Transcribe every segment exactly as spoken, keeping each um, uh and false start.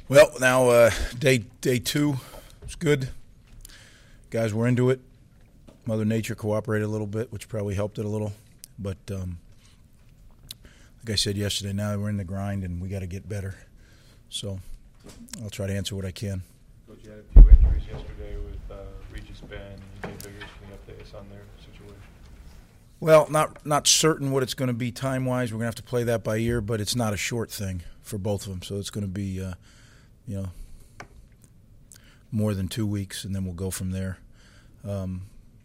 Well, now uh, day day two was good. Guys were into it. Mother Nature cooperated a little bit, which probably helped it a little. But um, like I said yesterday, now we're in the grind and we got to get better. So I'll try to answer what I can. Coach, you had a few injuries yesterday with uh, Regis Ben and E J Biggers. Can you update us on their situation? Well, not not certain what it's going to be time-wise. We're going to have to play that by ear, but it's not a short thing for both of them. So it's going to be, uh, you know, more than two weeks, and then we'll go from there. Um,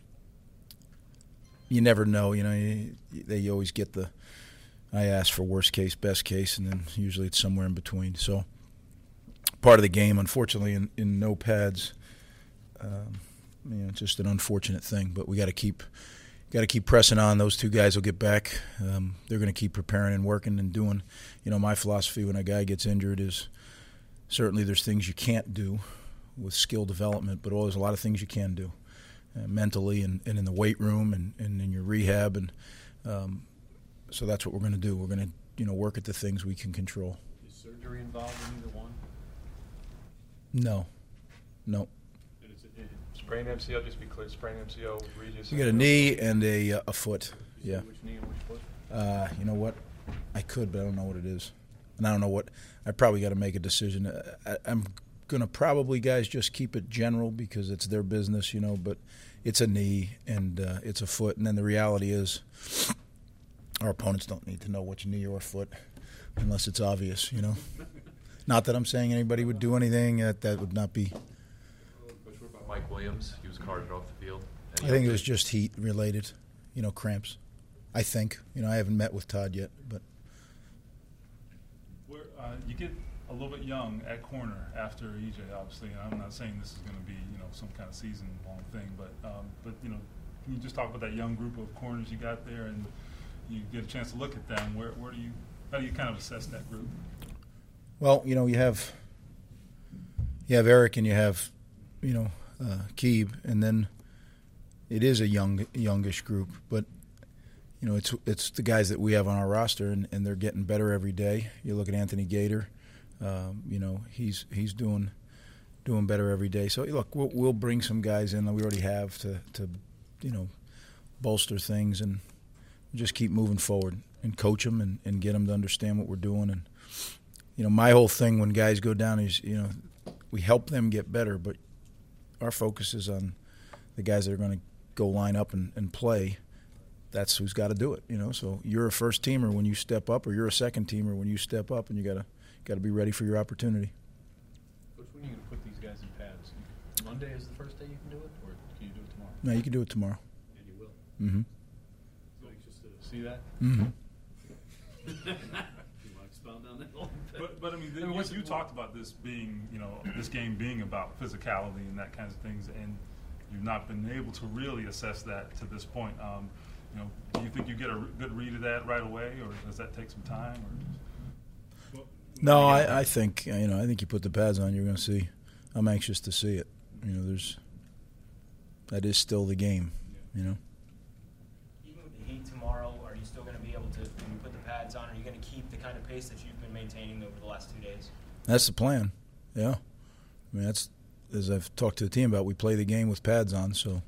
you never know. You know, you, they always get the, I ask for worst case, best case, and then usually it's somewhere in between. So part of the game, unfortunately, in, in no pads, um, you know, it's just an unfortunate thing. But we got to keep – Got to keep pressing on. Those two guys will get back. Um, they're going to keep preparing and working and doing. You know, my philosophy when a guy gets injured is certainly there's things you can't do with skill development, but there's a lot of things you can do uh, mentally and, and in the weight room and, and in your rehab. And um, so that's what we're going to do. We're going to, you know, work at the things we can control. Is surgery involved in either one? No. No. Sprained M C L, just to be clear, sprained M C L with Regis. You got a knee and a uh, a foot. You yeah. Which knee and which foot? Uh, you know what? I could, but I don't know what it is. And I don't know what – I probably got to make a decision. I, I'm going to probably, guys, just keep it general because it's their business, you know, but it's a knee and uh, it's a foot. And then the reality is our opponents don't need to know which knee or foot unless it's obvious, you know. Not that I'm saying anybody would do anything. That, that would not be – Mike Williams, he was carted off the field. I think it was just heat related, you know, cramps. I think. You know, I haven't met with Todd yet, but. Where, uh, you get a little bit young at corner after E J, obviously. And I'm not saying this is going to be, you know, some kind of season-long thing, but, um, but you know, can you just talk about that young group of corners you got there, and you get a chance to look at them? Where, where do you, how do you kind of assess that group? Well, you know, you have, you have Eric and you have, you know. Uh, Keeb, and then it is a young, youngish group, but you know it's it's the guys that we have on our roster, and, and they're getting better every day. You look at Anthony Gator, um, you know he's he's doing doing better every day. So look, we'll, we'll bring some guys in that we already have to to you know bolster things, and just keep moving forward and coach them and, and get them to understand what we're doing. And you know my whole thing when guys go down is you know we help them get better, but our focus is on the guys that are going to go line up and, and play. That's who's got to do it, you know. So you're a first teamer when you step up, or you're a second teamer when you step up, and you got to got to be ready for your opportunity. Coach, when are you going to put these guys in pads? Monday is the first day you can do it, or can you do it tomorrow? No, you can do it tomorrow. And you will. Mm-hmm. So anxious to see that. Mm-hmm. You want to expound on that a little bit? But, but I mean, I mean you, what's you it- talked about this being, you know, this game being about physicality and that kinds of things, and you've not been able to really assess that to this point. Um, you know, do you think you get a good read of that right away, or does that take some time? Or just, No, I, I think you know. I think you put the pads on, you're going to see. I'm anxious to see it. You know, there's that is still the game. You know. Even with the heat tomorrow, are you still going to be able to, when you put the pads on, are you going to keep the kind of pace that you've been maintaining over the last two days? That's the plan. Yeah. I mean, that's as I've talked to the team about. We play the game with pads on, so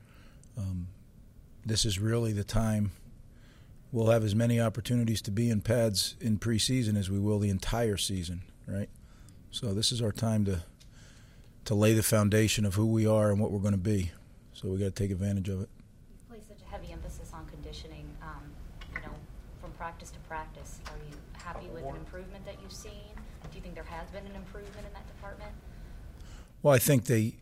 um, this is really the time. We'll have as many opportunities to be in pads in preseason as we will the entire season, right? So this is our time to to lay the foundation of who we are and what we're going to be. So we got to take advantage of it. You place such a heavy emphasis on conditioning, um, you know, from practice to practice. Are you happy with an improvement that you've seen? Do you think there has been an improvement in that department? Well, I think they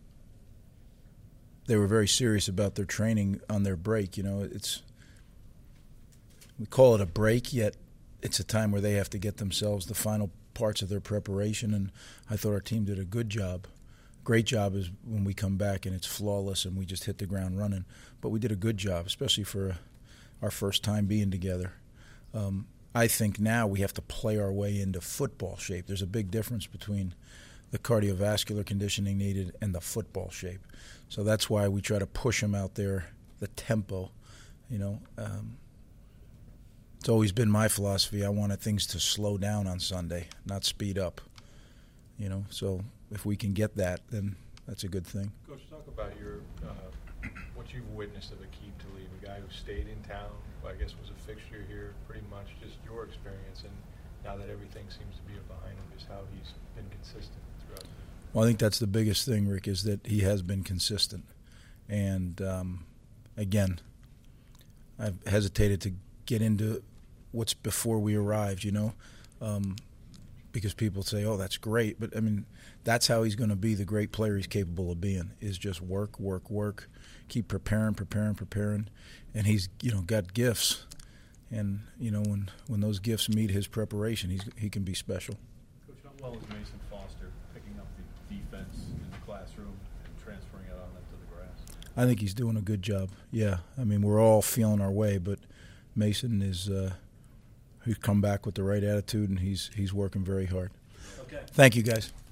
they were very serious about their training on their break. You know, it's we call it a break, yet it's a time where they have to get themselves the final parts of their preparation, and I thought our team did a good job. Great job is when we come back and it's flawless and we just hit the ground running. But we did a good job, especially for uh, our first time being together. Um, I think now we have to play our way into football shape. There's a big difference between the cardiovascular conditioning needed and the football shape. So that's why we try to push them out there, the tempo. You know, um, it's always been my philosophy. I wanted things to slow down on Sunday, not speed up. You know, so if we can get that, then that's a good thing. Coach, talk about your uh, what you've witnessed of Aqib Talib, a guy who stayed in town, who I guess was a fixture here pretty much, just your experience, and now that everything seems to be behind him, just how he's been consistent throughout. Well, I think that's the biggest thing, Rick, is that he has been consistent. And, um, again, I've hesitated to get into what's before we arrived, you know, um, because people say, oh, that's great. But, I mean, that's how he's going to be the great player he's capable of being, is just work, work, work, keep preparing, preparing, preparing. And he's, you know, got gifts. And, you know, when, when those gifts meet his preparation, he's, he can be special. Coach, how well is Mason Foster picking up the defense in the classroom and transferring it on into the grass? I think he's doing a good job. Yeah, I mean, we're all feeling our way, but Mason is uh, he's come back with the right attitude, and he's he's working very hard. Okay. Thank you, guys.